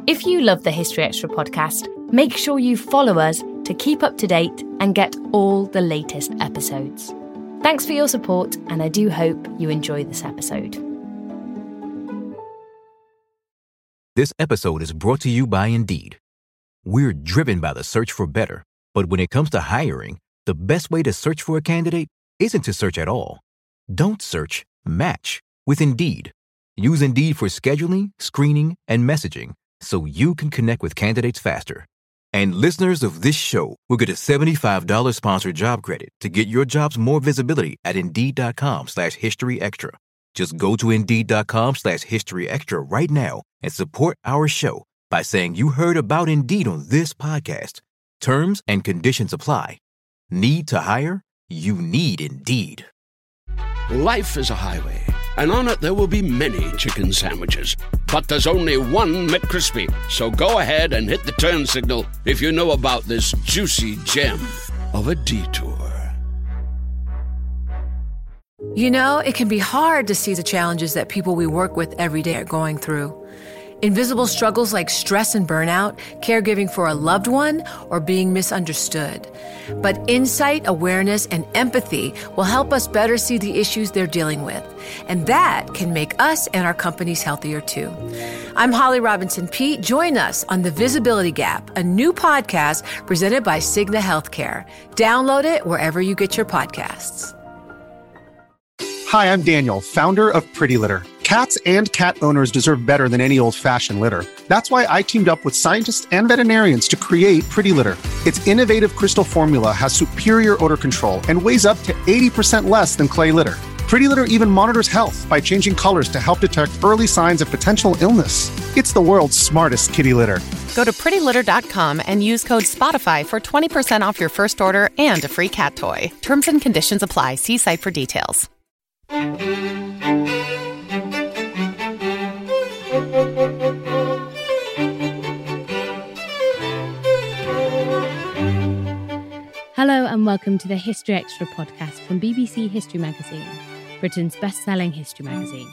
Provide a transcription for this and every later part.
If you love the History Extra podcast, make sure you follow us to keep up to date and get all the latest episodes. Thanks for your support, and I do hope you enjoy this episode. This episode is brought to you by Indeed. We're driven by the search for better, but when it comes to hiring, the best way to search for a candidate isn't to search at all. Don't search, match with Indeed. Use Indeed for scheduling, screening, and messaging so you can connect with candidates faster. And listeners of this show will get a $75 sponsored job credit to get your jobs more visibility at Indeed.com/HistoryExtra. Just go to Indeed.com/HistoryExtra right now and support our show by saying you heard about Indeed on this podcast. Terms and conditions apply. Need to hire? You need Indeed. Life is a highway, and on it there will be many chicken sandwiches. But there's only one McCrispy. So go ahead and hit the turn signal if you know about this juicy gem of a detour. You know, it can be hard to see the challenges that people we work with every day are going through. Invisible struggles like stress and burnout, caregiving for a loved one, or being misunderstood. But insight, awareness, and empathy will help us better see the issues they're dealing with. And that can make us and our companies healthier too. I'm Holly Robinson Peete. Join us on The Visibility Gap, a new podcast presented by Cigna Healthcare. Download it wherever you get your podcasts. Hi, I'm Daniel, founder of Pretty Litter. Cats and cat owners deserve better than any old-fashioned litter. That's why I teamed up with scientists and veterinarians to create Pretty Litter. Its innovative crystal formula has superior odor control and weighs up to 80% less than clay litter. Pretty Litter even monitors health by changing colors to help detect early signs of potential illness. It's the world's smartest kitty litter. Go to prettylitter.com and use code SPOTIFY for 20% off your first order and a free cat toy. Terms and conditions apply. See site for details. Hello and welcome to the History Extra podcast from BBC History Magazine, Britain's best-selling history magazine.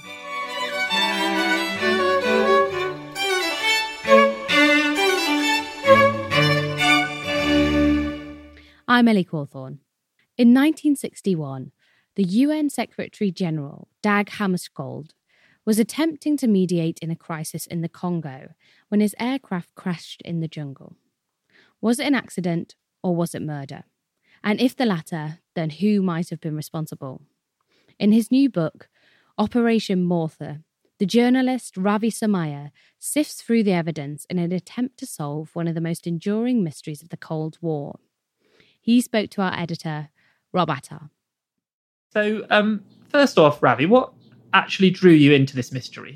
I'm Ellie Cawthorne. In 1961, the UN Secretary-General, Dag Hammarskjöld, was attempting to mediate in a crisis in the Congo when his aircraft crashed in the jungle. Was it an accident or was it murder? And if the latter, then who might have been responsible? In his new book, Operation Morthe, the journalist Ravi Somaya sifts through the evidence in an attempt to solve one of the most enduring mysteries of the Cold War. He spoke to our editor, Rob Attar. So, first off, Ravi, what actually drew you into this mystery?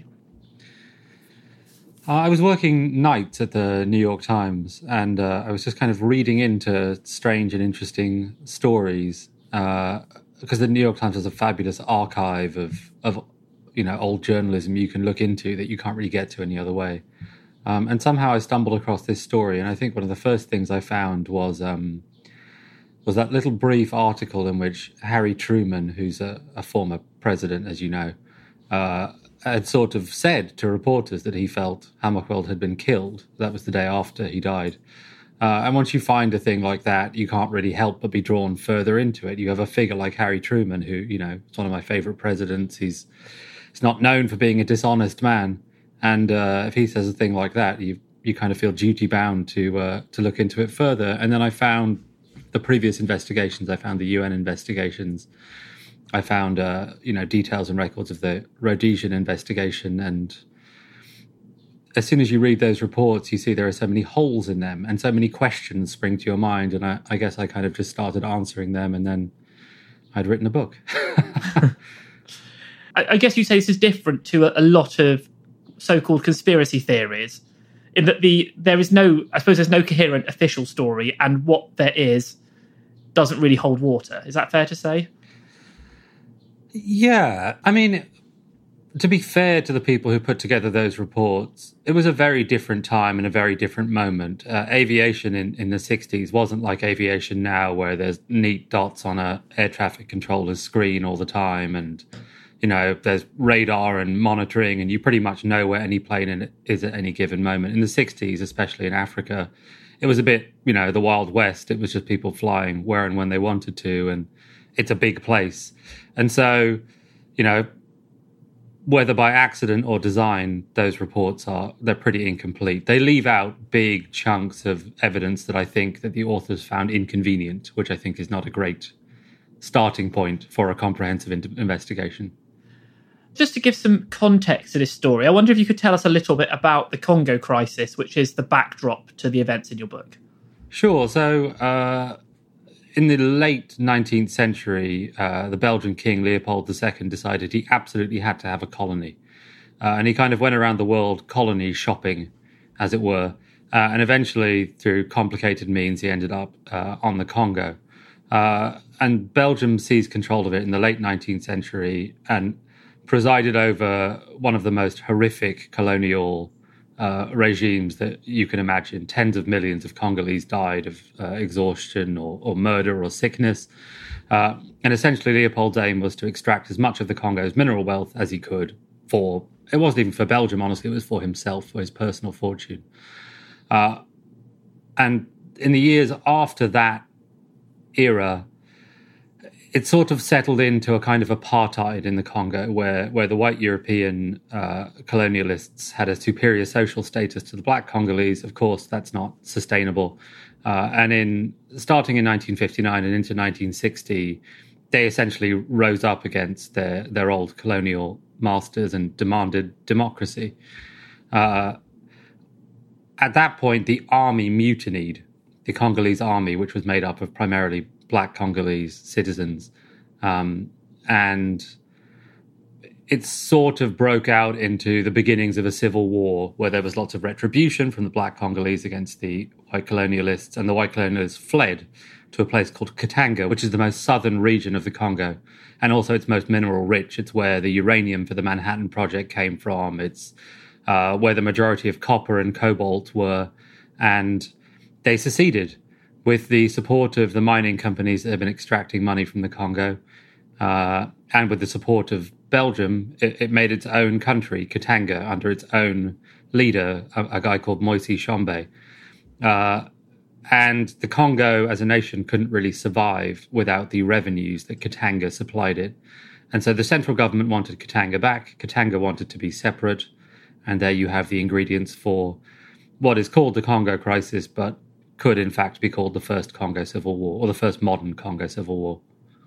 I was working nights at the New York Times, and I was just kind of reading into strange and interesting stories because the New York Times has a fabulous archive of old journalism you can look into that you can't really get to any other way. And somehow I stumbled across this story, and I think one of the first things I found was that little brief article in which Harry Truman, who's a former president, as you know, had sort of said to reporters that he felt Hammarskjöld had been killed. That was the day after he died. And once you find a thing like that, you can't really help but be drawn further into it. You have a figure like Harry Truman, who, you know, is one of my favourite presidents. He's not known for being a dishonest man. And if he says a thing like that, you kind of feel duty-bound to look into it further. And then I found the previous investigations. I found the UN investigations. I found, details and records of the Rhodesian investigation. And as soon as you read those reports, you see there are so many holes in them and so many questions spring to your mind. And I guess I kind of just started answering them, and then I'd written a book. I guess you say this is different to a lot of so-called conspiracy theories, in that there's no coherent official story, and what there is doesn't really hold water. Is that fair to say? Yeah, I mean, to be fair to the people who put together those reports, it was a very different time and a very different moment. Aviation in the 60s wasn't like aviation now, where there's neat dots on a air traffic controller's screen all the time and there's radar and monitoring, and you pretty much know where any plane is at any given moment. In the 60s, especially in Africa, it was a bit, the Wild West. It was just people flying where and when they wanted to, and it's a big place. And so, whether by accident or design, those reports they're pretty incomplete. They leave out big chunks of evidence that I think that the authors found inconvenient, which I think is not a great starting point for a comprehensive investigation. Just to give some context to this story, I wonder if you could tell us a little bit about the Congo crisis, which is the backdrop to the events in your book. Sure. So in the late 19th century, the Belgian king Leopold II decided he absolutely had to have a colony. And he kind of went around the world colony shopping, as it were. And eventually, through complicated means, he ended up on the Congo. And Belgium seized control of it in the late 19th century and presided over one of the most horrific colonial regimes that you can imagine. Tens of millions of Congolese died of exhaustion or murder or sickness. And essentially, Leopold's aim was to extract as much of the Congo's mineral wealth as he could it wasn't even for Belgium, honestly, it was for himself, for his personal fortune. And in the years after that era, it sort of settled into a kind of apartheid in the Congo where the white European colonialists had a superior social status to the black Congolese. Of course, that's not sustainable. And starting in 1959 and into 1960, they essentially rose up against their old colonial masters and demanded democracy. At that point, the army mutinied, the Congolese army, which was made up of primarily black Congolese citizens. And it sort of broke out into the beginnings of a civil war where there was lots of retribution from the black Congolese against the white colonialists, and the white colonialists fled to a place called Katanga, which is the most southern region of the Congo, and also it's most mineral rich. It's where the uranium for the Manhattan Project came from. It's where the majority of copper and cobalt were, and they seceded with the support of the mining companies that have been extracting money from the Congo, and with the support of Belgium. It made its own country, Katanga, under its own leader, a guy called Moise Tshombe. And the Congo as a nation couldn't really survive without the revenues that Katanga supplied it. And so the central government wanted Katanga back. Katanga wanted to be separate. And there you have the ingredients for what is called the Congo crisis, but could in fact be called the first Congo Civil War, or the first modern Congo Civil War.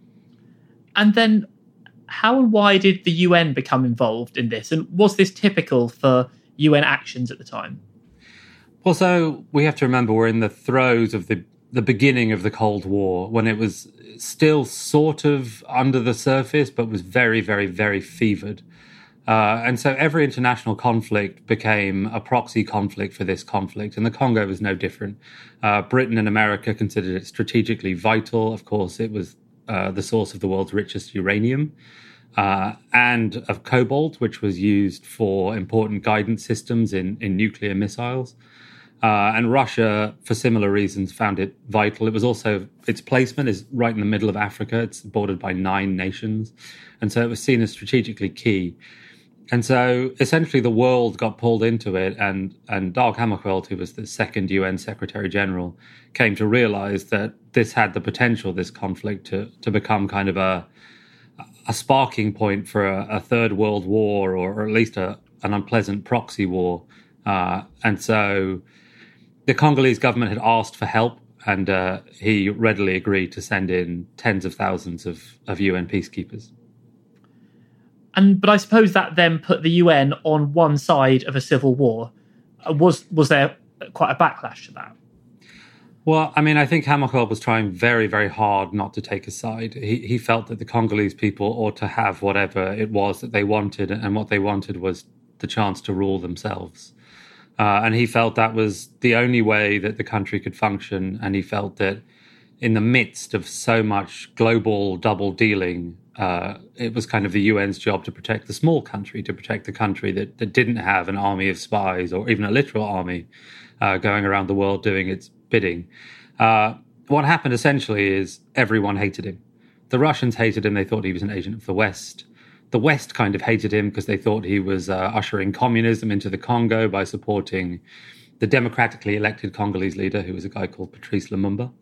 And then how and why did the UN become involved in this? And was this typical for UN actions at the time? Well, so we have to remember we're in the throes of the beginning of the Cold War, when it was still sort of under the surface, but was very, very, very fevered. And so every international conflict became a proxy conflict for this conflict, and the Congo was no different. Britain and America considered it strategically vital. Of course, it was the source of the world's richest uranium and of cobalt, which was used for important guidance systems in nuclear missiles. And Russia, for similar reasons, found it vital. It was also, its placement is right in the middle of Africa. It's bordered by 9 nations. And so it was seen as strategically key. And so essentially the world got pulled into it, and Dag Hammarskjöld, who was the second UN Secretary General, came to realize that this had the potential, this conflict, to become kind of a sparking point for a third world war, or at least an unpleasant proxy war. And so the Congolese government had asked for help, and he readily agreed to send in tens of thousands of UN peacekeepers. But I suppose that then put the UN on one side of a civil war. Was there quite a backlash to that? Well, I mean, I think Hammarskjöld was trying very, very hard not to take a side. He felt that the Congolese people ought to have whatever it was that they wanted, and what they wanted was the chance to rule themselves. And he felt that was the only way that the country could function, and he felt that in the midst of so much global double dealing, it was kind of the UN's job to protect the small country, to protect the country that didn't have an army of spies or even a literal army going around the world doing its bidding. What happened essentially is everyone hated him. The Russians hated him. They thought he was an agent of the West. the West kind of hated him because they thought he was ushering communism into the Congo by supporting the democratically elected Congolese leader, who was a guy called Patrice Lumumba.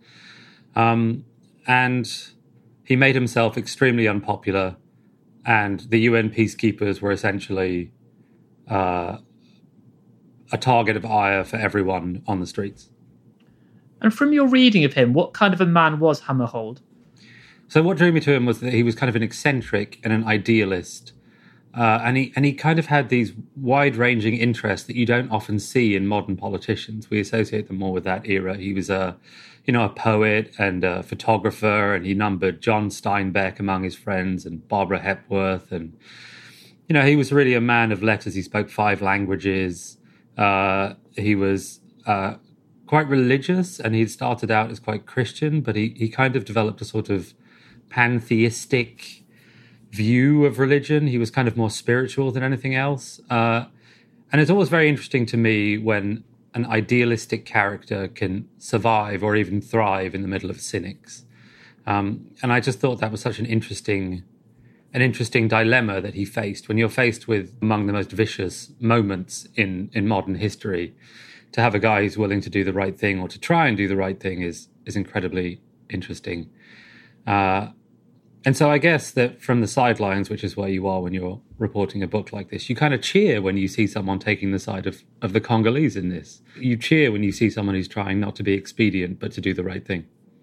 And he made himself extremely unpopular, and the UN peacekeepers were essentially a target of ire for everyone on the streets. And from your reading of him, what kind of a man was Hammarskjöld? So what drew me to him was that he was kind of an eccentric and an idealist. And he kind of had these wide-ranging interests that you don't often see in modern politicians. We associate them more with that era. He was a poet and a photographer, and he numbered John Steinbeck among his friends and Barbara Hepworth. And, he was really a man of letters. He spoke 5 languages. He was quite religious, and he'd started out as quite Christian, but he kind of developed a sort of pantheistic view of religion. He was kind of more spiritual than anything else. And it's always very interesting to me when an idealistic character can survive or even thrive in the middle of cynics. And I just thought that was such an interesting dilemma that he faced. When you're faced with among the most vicious moments in modern history, to have a guy who's willing to do the right thing or to try and do the right thing is incredibly interesting. And so I guess that from the sidelines, which is where you are when you're reporting a book like this, you kind of cheer when you see someone taking the side of the Congolese in this. You cheer when you see someone who's trying not to be expedient, but to do the right thing.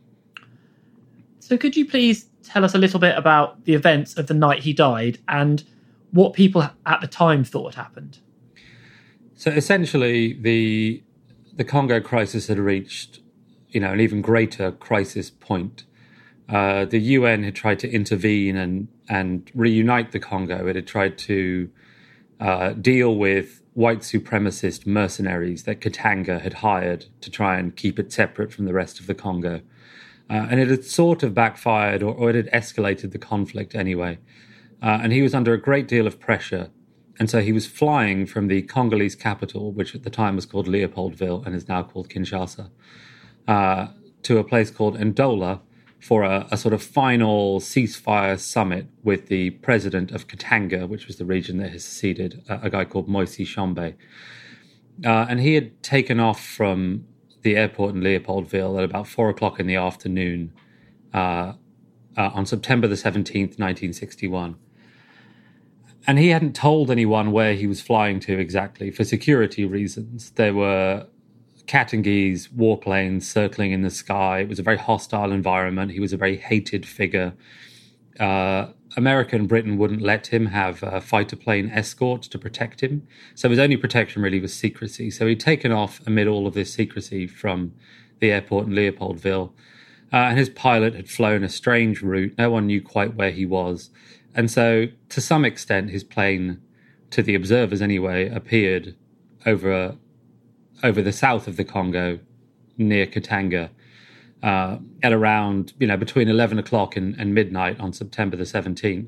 So could you please tell us a little bit about the events of the night he died and what people at the time thought happened? So essentially, the Congo crisis had reached, an even greater crisis point. The UN had tried to intervene and reunite the Congo. It had tried to deal with white supremacist mercenaries that Katanga had hired to try and keep it separate from the rest of the Congo. And it had sort of backfired, or it had escalated the conflict anyway. And he was under a great deal of pressure. And so he was flying from the Congolese capital, which at the time was called Leopoldville and is now called Kinshasa, to a place called Ndola, for a sort of final ceasefire summit with the president of Katanga, which was the region that has seceded, a guy called Moise Tshombe. And he had taken off from the airport in Leopoldville at about 4:00 in the afternoon on September the 17th, 1961. And he hadn't told anyone where he was flying to exactly for security reasons. There were Katangese warplanes circling in the sky. It was a very hostile environment. He was a very hated figure. America and Britain wouldn't let him have a fighter plane escort to protect him. So his only protection really was secrecy. So he'd taken off amid all of this secrecy from the airport in Leopoldville. And his pilot had flown a strange route. No one knew quite where he was. And so to some extent, his plane, to the observers anyway, appeared over the south of the Congo, near Katanga, at around, between 11 o'clock and midnight on September the 17th.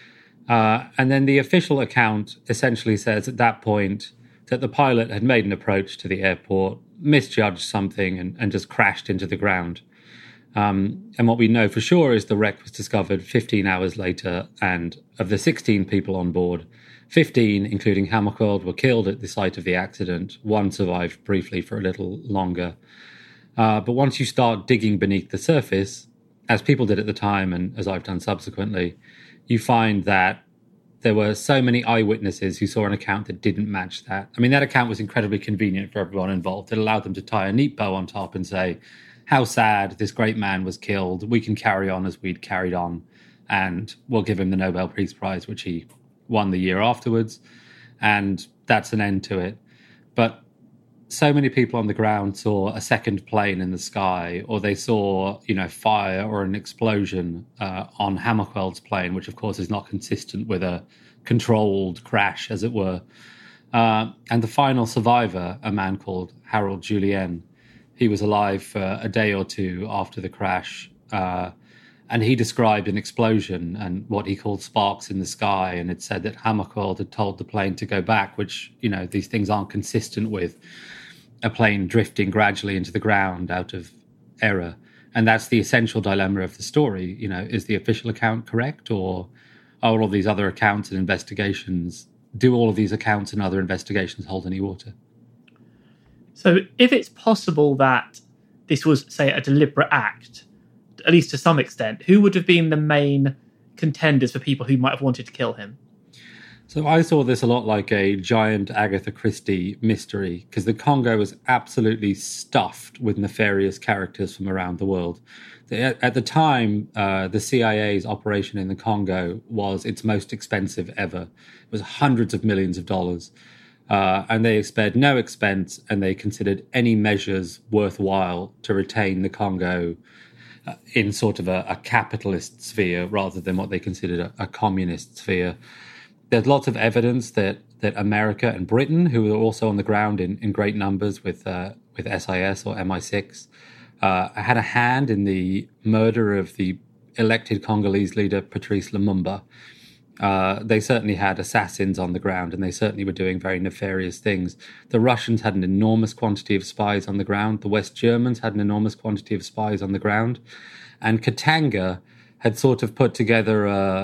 And then the official account essentially says at that point that the pilot had made an approach to the airport, misjudged something, and just crashed into the ground. And what we know for sure is the wreck was discovered 15 hours later, and of the 16 people on board, 15, including Hammarskjöld, were killed at the site of the accident. One survived briefly for a little longer. But once you start digging beneath the surface, as people did at the time and as I've done subsequently, you find that there were so many eyewitnesses who saw an account that didn't match that. I mean, that account was incredibly convenient for everyone involved. It allowed them to tie a neat bow on top and say, how sad, this great man was killed. We can carry on as we'd carried on, and we'll give him the Nobel Peace Prize, which he won the year afterwards, and that's an end to it. But so many people on the ground saw a second plane in the sky, or they saw, fire or an explosion on Hammarskjöld's plane, which of course is not consistent with a controlled crash, as it were. And the final survivor, a man called Harold Julien, he was alive for a day or two after the crash, and he described an explosion and what he called sparks in the sky, and it said that Hammarskjöld had told the plane to go back, which, these things aren't consistent with a plane drifting gradually into the ground out of error. And that's the essential dilemma of the story. Is the official account correct, or all of these other accounts and investigations, do all of these accounts and other investigations hold any water? So if it's possible that this was, say, a deliberate act, at least to some extent, who would have been the main contenders for people who might have wanted to kill him? So I saw this a lot like a giant Agatha Christie mystery, because the Congo was absolutely stuffed with nefarious characters from around the world. At the time, the CIA's operation in the Congo was its most expensive ever. It was hundreds of millions of dollars. And they spared no expense, and they considered any measures worthwhile to retain the Congo in sort of a capitalist sphere rather than what they considered a communist sphere. There's lots of evidence that America and Britain, who were also on the ground in great numbers with SIS or MI6, had a hand in the murder of the elected Congolese leader, Patrice Lumumba. They certainly had assassins on the ground, and they certainly were doing very nefarious things. The Russians had an enormous quantity of spies on the ground. The West Germans had an enormous quantity of spies on the ground. And Katanga had sort of put together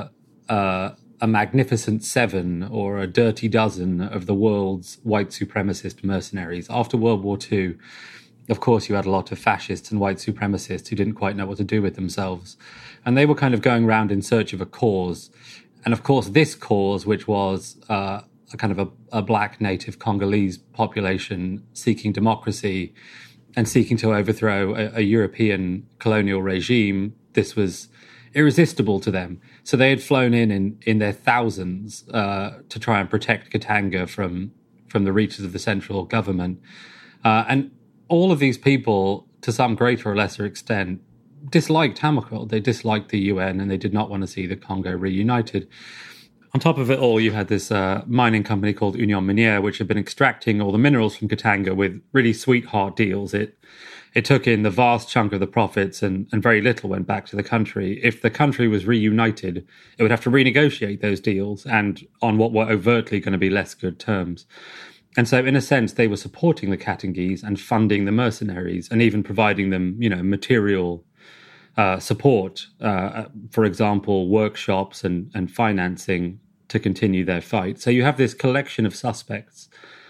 a magnificent seven or a dirty dozen of the world's white supremacist mercenaries. After World War II, of course, you had a lot of fascists and white supremacists who didn't quite know what to do with themselves. And they were kind of going around in search of a cause. And of course, this cause, which was a kind of a black native Congolese population seeking democracy and seeking to overthrow a European colonial regime, this was irresistible to them. So they had flown in their thousands to try and protect Katanga from the reaches of the central government. And all of these people, to some greater or lesser extent, disliked Hammarskjöld. They disliked the UN, and they did not want to see the Congo reunited. On top of it all, you had this mining company called Union Minière, which had been extracting all the minerals from Katanga with really sweetheart deals. It took in the vast chunk of the profits, and very little went back to the country. If the country was reunited, it would have to renegotiate those deals, and on what were overtly going to be less good terms. And so, in a sense, they were supporting the Katangese and funding the mercenaries, and even providing them, material support, for example, workshops and financing to continue their fight. So you have this collection of suspects,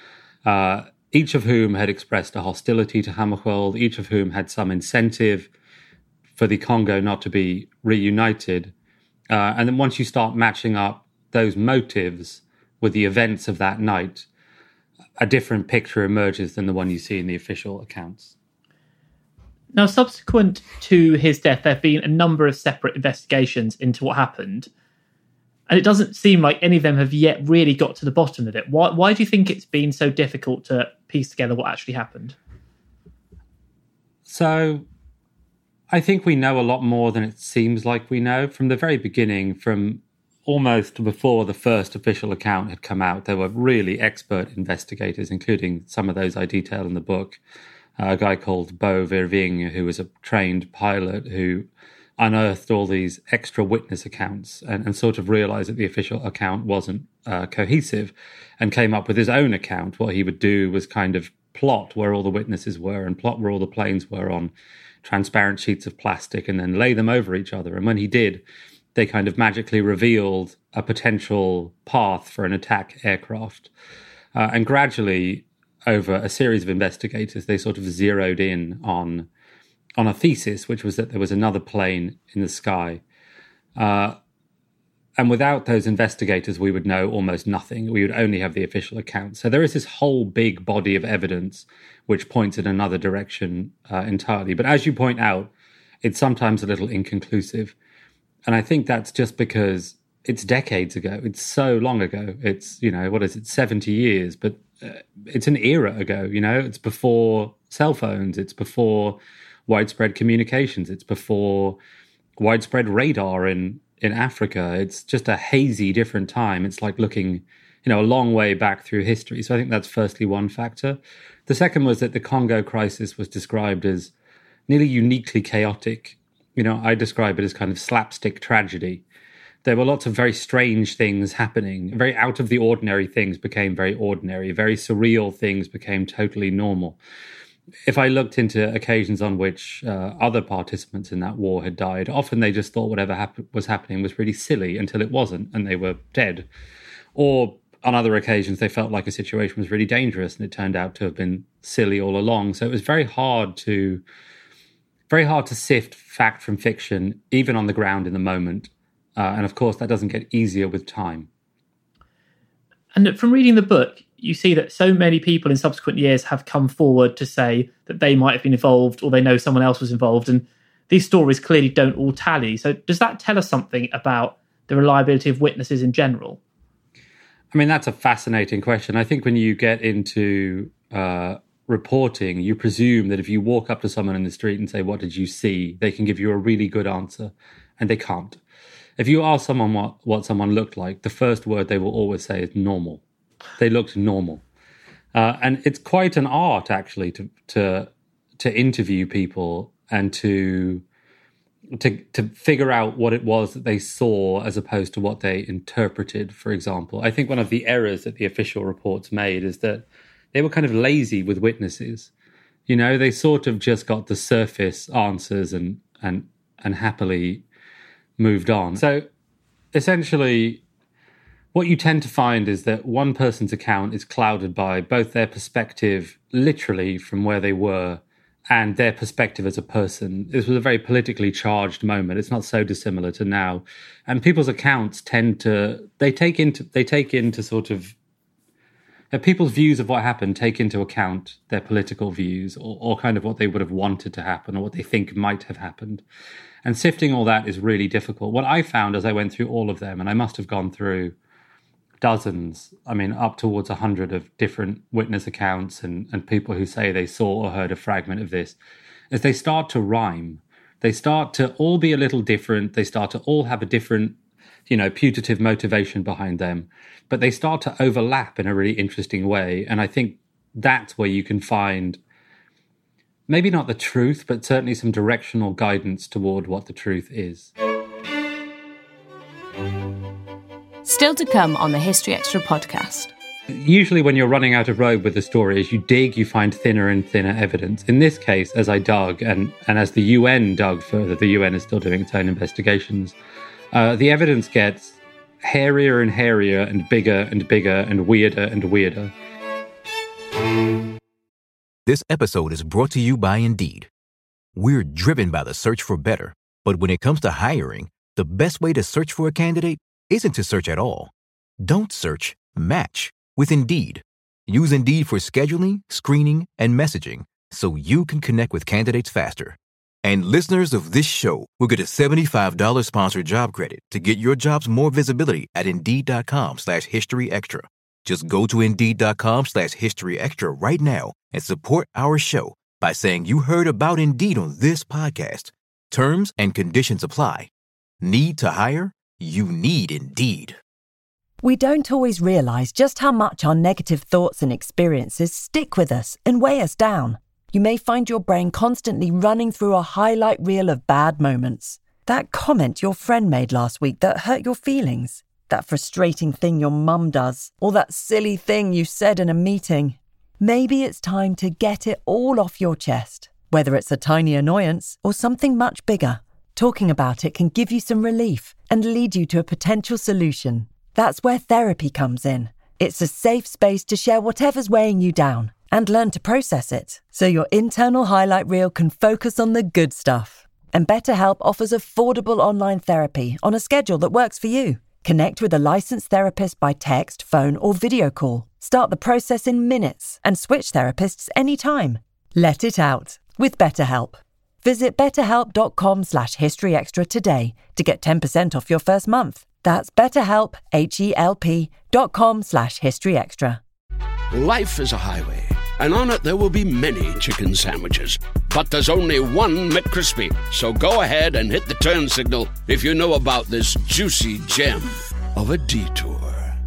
each of whom had expressed a hostility to Hammarskjöld, each of whom had some incentive for the Congo not to be reunited. And then once you start matching up those motives with the events of that night, a different picture emerges than the one you see in the official accounts. Now, subsequent to his death, there have been a number of separate investigations into what happened. And it doesn't seem like any of them have yet really got to the bottom of it. Why do you think it's been so difficult to piece together what actually happened? So I think we know a lot more than it seems like we know. From the very beginning, from almost before the first official account had come out, there were really expert investigators, including some of those I detail in the book. A guy called Bo Verving, who was a trained pilot who unearthed all these extra witness accounts and sort of realized that the official account wasn't cohesive, and came up with his own account. What he would do was kind of plot where all the witnesses were and plot where all the planes were on transparent sheets of plastic, and then lay them over each other. And when he did, they kind of magically revealed a potential path for an attack aircraft. And gradually, over a series of investigators, they sort of zeroed in on a thesis, which was that there was another plane in the sky. And without those investigators, we would know almost nothing. We would only have the official account. So there is this whole big body of evidence which points in another direction entirely. But as you point out, it's sometimes a little inconclusive. And I think that's just because it's decades ago. It's so long ago. It's, 70 years, but it's an era ago, It's before cell phones. It's before widespread communications. It's before widespread radar in Africa. It's just a hazy, different time. It's like looking, a long way back through history. So I think that's firstly one factor. The second was that the Congo crisis was described as nearly uniquely chaotic. I describe it as kind of slapstick tragedy. There were lots of very strange things happening. Very out of the ordinary things became very ordinary. Very surreal things became totally normal. if I looked into occasions on which other participants in that war had died, often they just thought whatever was happening was really silly until it wasn't, and they were dead. Or on other occasions, they felt like a situation was really dangerous, and it turned out to have been silly all along. So it was very hard to sift fact from fiction, even on the ground in the moment. And of course, that doesn't get easier with time. And from reading the book, you see that so many people in subsequent years have come forward to say that they might have been involved or they know someone else was involved. And these stories clearly don't all tally. So does that tell us something about the reliability of witnesses in general? I mean, that's a fascinating question. I think when you get into reporting, you presume that if you walk up to someone in the street and say, "What did you see?" they can give you a really good answer, and they can't. If you ask someone what someone looked like, the first word they will always say is normal. They looked normal. And it's quite an art, actually, to interview people and to figure out what it was that they saw as opposed to what they interpreted, for example. I think one of the errors that the official reports made is that they were kind of lazy with witnesses. You know, they sort of just got the surface answers and happily moved on. So essentially, what you tend to find is that one person's account is clouded by both their perspective, literally from where they were, and their perspective as a person. This was a very politically charged moment. It's not so dissimilar to now. And people's accounts people's views of what happened take into account their political views or kind of what they would have wanted to happen or what they think might have happened. And sifting all that is really difficult. What I found as I went through all of them, and I must have gone through dozens, up towards 100 of different witness accounts and people who say they saw or heard a fragment of this, is they start to rhyme. They start to all be a little different. They start to all have a different, putative motivation behind them. But they start to overlap in a really interesting way. And I think that's where you can find maybe not the truth, but certainly some directional guidance toward what the truth is. Still to come on the History Extra podcast. Usually when you're running out of road with a story, as you dig, you find thinner and thinner evidence. In this case, as I dug, and as the UN dug further, the UN is still doing its own investigations, the evidence gets hairier and hairier and bigger and weirder and weirder. This episode is brought to you by Indeed. We're driven by the search for better, but when it comes to hiring, the best way to search for a candidate isn't to search at all. Don't search, match with Indeed. Use Indeed for scheduling, screening, and messaging so you can connect with candidates faster. And listeners of this show will get a $75 sponsored job credit to get your jobs more visibility at Indeed.com/HistoryExtra. Just go to Indeed.com/HistoryExtra right now and support our show by saying you heard about Indeed on this podcast. Terms and conditions apply. Need to hire? You need Indeed. We don't always realize just how much our negative thoughts and experiences stick with us and weigh us down. You may find your brain constantly running through a highlight reel of bad moments. That comment your friend made last week that hurt your feelings. That frustrating thing your mum does. Or that silly thing you said in a meeting. Maybe it's time to get it all off your chest. Whether it's a tiny annoyance or something much bigger, talking about it can give you some relief and lead you to a potential solution. That's where therapy comes in. It's a safe space to share whatever's weighing you down and learn to process it, so your internal highlight reel can focus on the good stuff. And BetterHelp offers affordable online therapy on a schedule that works for you. Connect with a licensed therapist by text, phone, or video call. Start the process in minutes and switch therapists anytime. Let it out with BetterHelp. Visit betterhelp.com/historyextra today to get 10% off your first month. That's BetterHelp, HELP.com/historyextra. Life is a highway, and on it there will be many chicken sandwiches. But there's only one McCrispy. So go ahead and hit the turn signal if you know about this juicy gem of a detour.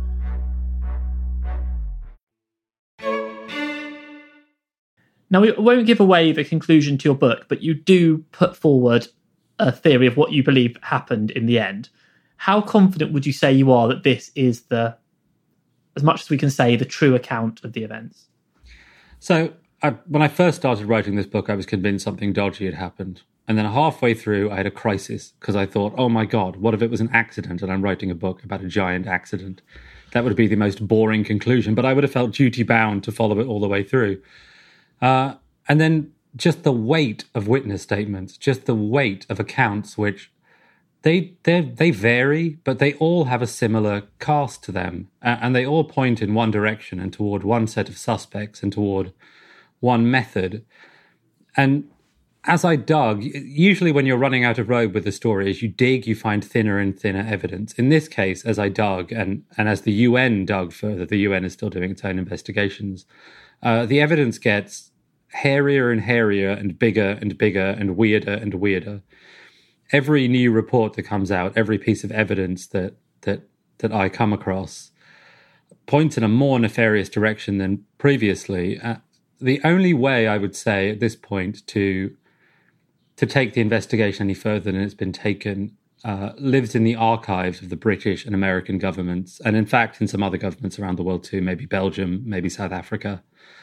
Now, we won't give away the conclusion to your book, but you do put forward a theory of what you believe happened in the end. How confident would you say you are that this is as much as we can say, the true account of the events? So when I first started writing this book, I was convinced something dodgy had happened. And then halfway through, I had a crisis because I thought, oh my God, what if it was an accident and I'm writing a book about a giant accident? That would be the most boring conclusion, but I would have felt duty-bound to follow it all the way through. And then just the weight of witness statements, just the weight of accounts, which they vary, but they all have a similar cast to them. And they all point in one direction and toward one set of suspects and toward one method. And as I dug, usually when you're running out of road with a story, as you dig, you find thinner and thinner evidence. In this case, as I dug, and as the UN dug further, the UN is still doing its own investigations, the evidence gets hairier and hairier and bigger and weirder. Every new report that comes out, every piece of evidence that I come across points in a more nefarious direction than previously. The only way I would say at this point to take the investigation any further than it's been taken lives in the archives of the British and American governments, and in fact in some other governments around the world too, maybe Belgium, maybe South Africa,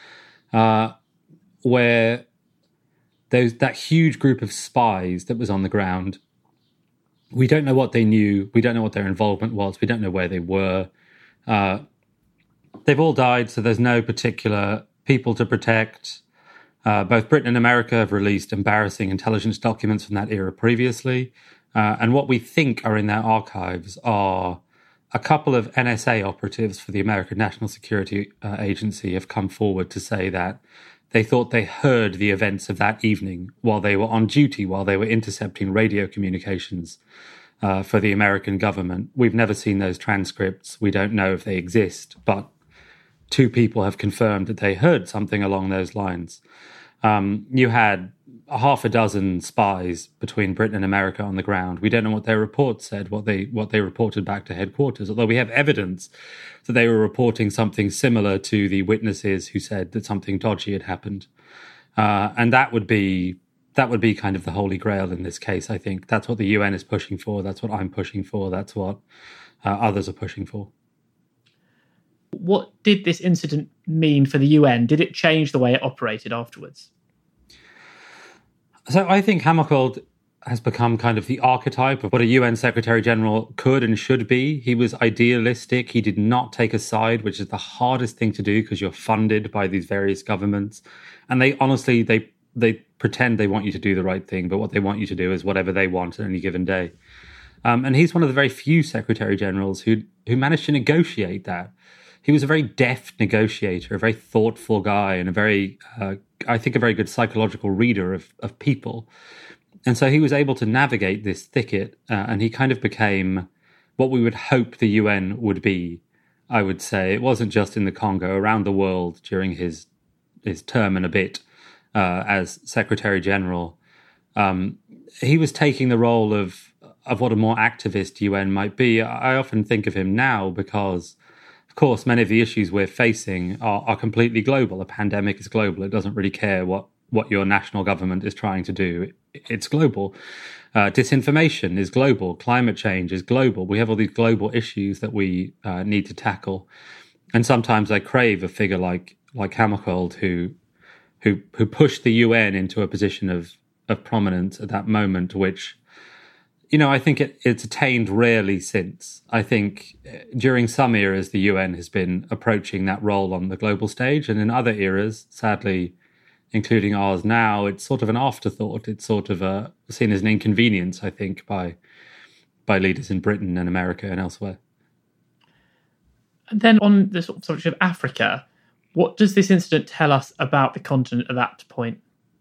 where that huge group of spies that was on the ground, we don't know what they knew, we don't know what their involvement was, we don't know where they were. They've all died, so there's no particular people to protect. Both Britain and America have released embarrassing intelligence documents from that era previously. And what we think are in their archives are a couple of NSA operatives for the American National Security Agency have come forward to say that they thought they heard the events of that evening while they were on duty, while they were intercepting radio communications for the American government. We've never seen those transcripts. We don't know if they exist, but two people have confirmed that they heard something along those lines. You had half a dozen spies between Britain and America on the ground. We don't know what their reports said, what they reported back to headquarters, although we have evidence that they were reporting something similar to the witnesses who said that something dodgy had happened. And that would be kind of the holy grail in this case, I think. That's what the UN is pushing for. That's what I'm pushing for. That's what others are pushing for. What did this incident mean for the UN? Did it change the way it operated afterwards? So I think Hammarskjöld has become kind of the archetype of what a UN Secretary General could and should be. He was idealistic. He did not take a side, which is the hardest thing to do because you're funded by these various governments. And they honestly, they pretend they want you to do the right thing, but what they want you to do is whatever they want on any given day. And he's one of the very few Secretary Generals who managed to negotiate that. He was a very deft negotiator, a very thoughtful guy, and a very good psychological reader of people. And so he was able to navigate this thicket, and he kind of became what we would hope the UN would be, I would say. It wasn't just in the Congo, around the world during his term and a bit as Secretary General. He was taking the role of what a more activist UN might be. I often think of him now because, of course, many of the issues we're facing are completely global. A pandemic is global. It doesn't really care what your national government is trying to do. It's global. Disinformation is global. Climate change is global. We have all these global issues that we need to tackle. And sometimes I crave a figure like Hammarskjöld who pushed the UN into a position of prominence at that moment, which, you know, I think it's attained rarely since. I think during some eras, the UN has been approaching that role on the global stage. And in other eras, sadly, including ours now, it's sort of an afterthought. It's sort of seen as an inconvenience, I think, by leaders in Britain and America and elsewhere. And then on the sort of subject of Africa, what does this incident tell us about the continent at that point?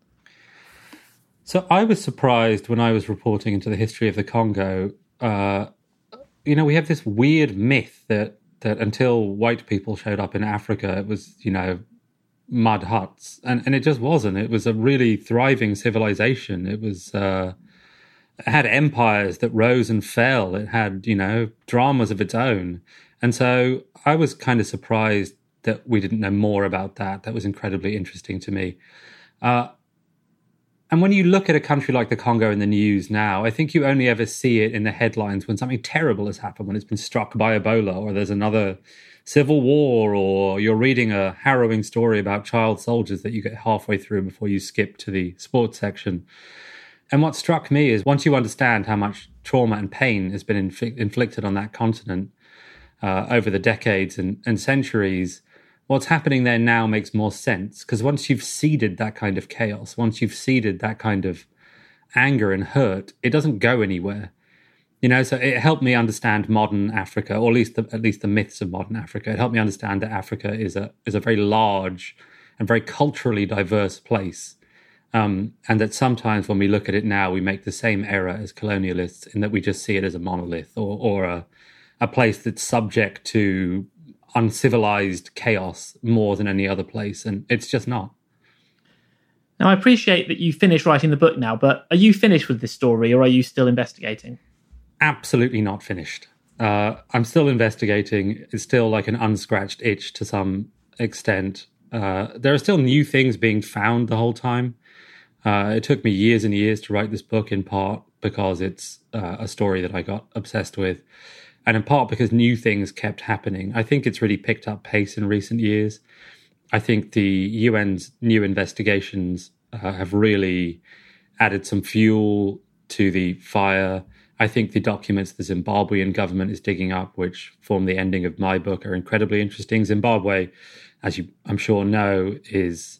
So I was surprised when I was reporting into the history of the Congo. We have this weird myth that until white people showed up in Africa, it was, mud huts. And it just wasn't. It was a really thriving civilization. It was it had empires that rose and fell. It had, dramas of its own. And so I was kind of surprised that we didn't know more about that. That was incredibly interesting to me. And when you look at a country like the Congo in the news now, I think you only ever see it in the headlines when something terrible has happened, when it's been struck by Ebola or there's another Civil War, or you're reading a harrowing story about child soldiers that you get halfway through before you skip to the sports section. And what struck me is once you understand how much trauma and pain has been inflicted on that continent over the decades and centuries, what's happening there now makes more sense. Because once you've seeded that kind of chaos, once you've seeded that kind of anger and hurt, it doesn't go anywhere. So it helped me understand modern Africa, or at least the myths of modern Africa. It helped me understand that Africa is a very large and very culturally diverse place. And that sometimes when we look at it now, we make the same error as colonialists in that we just see it as a monolith or a place that's subject to uncivilized chaos more than any other place. And it's just not. Now, I appreciate that you finished writing the book now, but are you finished with this story, or are you still investigating? Absolutely not finished. I'm still investigating. It's still like an unscratched itch to some extent. There are still new things being found the whole time. It took me years and years to write this book, in part because it's a story that I got obsessed with, and in part because new things kept happening. I think it's really picked up pace in recent years. I think the UN's new investigations have really added some fuel to the fire. I think the documents the Zimbabwean government is digging up, which form the ending of my book, are incredibly interesting. Zimbabwe, as you I'm sure know, is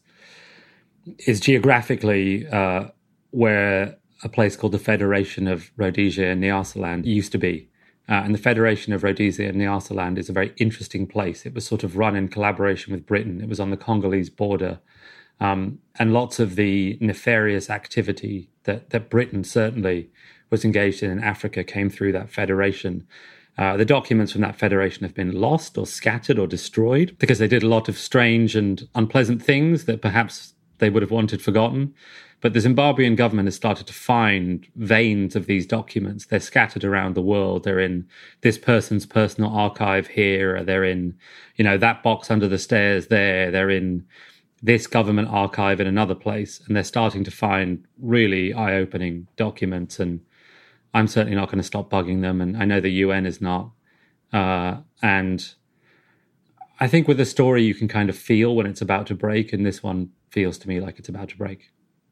geographically where a place called the Federation of Rhodesia and Nyasaland used to be. And the Federation of Rhodesia and Nyasaland is a very interesting place. It was sort of run in collaboration with Britain. It was on the Congolese border. And lots of the nefarious activity that Britain certainly was engaged in Africa came through that federation. The documents from that federation have been lost or scattered or destroyed because they did a lot of strange and unpleasant things that perhaps they would have wanted forgotten. But the Zimbabwean government has started to find veins of these documents. They're scattered around the world. They're in this person's personal archive here. They're in, that box under the stairs there. They're in this government archive in another place. And they're starting to find really eye-opening documents. And I'm certainly not going to stop bugging them. And I know the UN is not. And I think with a story, you can kind of feel when it's about to break. And this one feels to me like it's about to break.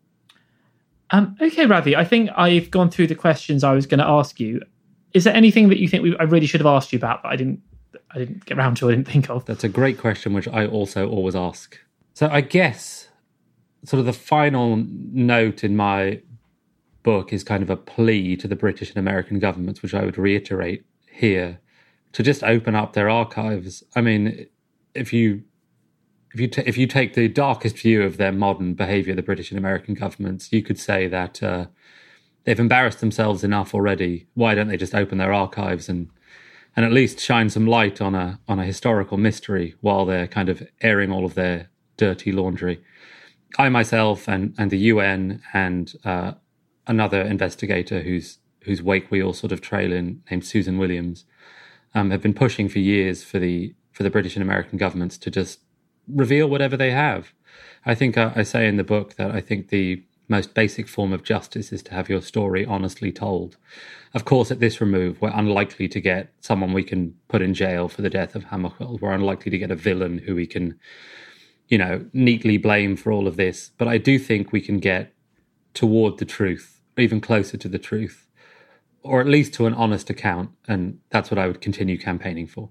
Okay, Ravi, I think I've gone through the questions I was going to ask you. Is there anything that you think I really should have asked you about, but I didn't get around to, I didn't think of? That's a great question, which I also always ask. So I guess sort of the final note in my book is kind of a plea to the British and American governments, which I would reiterate here, to just open up their archives. I mean, if you take the darkest view of their modern behaviour, the British and American governments, you could say that they've embarrassed themselves enough already. Why don't they just open their archives and at least shine some light on a historical mystery while they're kind of airing all of their dirty laundry? I myself and the UN and another investigator whose wake we all sort of trail in, named Susan Williams, have been pushing for years for the British and American governments to just reveal whatever they have. I think I say in the book that I think the most basic form of justice is to have your story honestly told. Of course, at this remove, we're unlikely to get someone we can put in jail for the death of Hammarskjöld. We're unlikely to get a villain who we can, neatly blame for all of this. But I do think we can get toward the truth, or even closer to the truth, or at least to an honest account. And that's what I would continue campaigning for.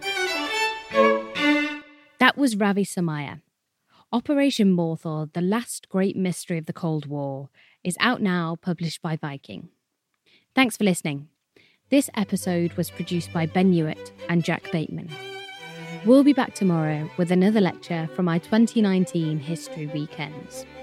That was Ravi Somaya. Operation Morthor, the last great mystery of the Cold War, is out now, published by Viking. Thanks for listening. This episode was produced by Ben Hewitt and Jack Bateman. We'll be back tomorrow with another lecture from our 2019 History Weekends.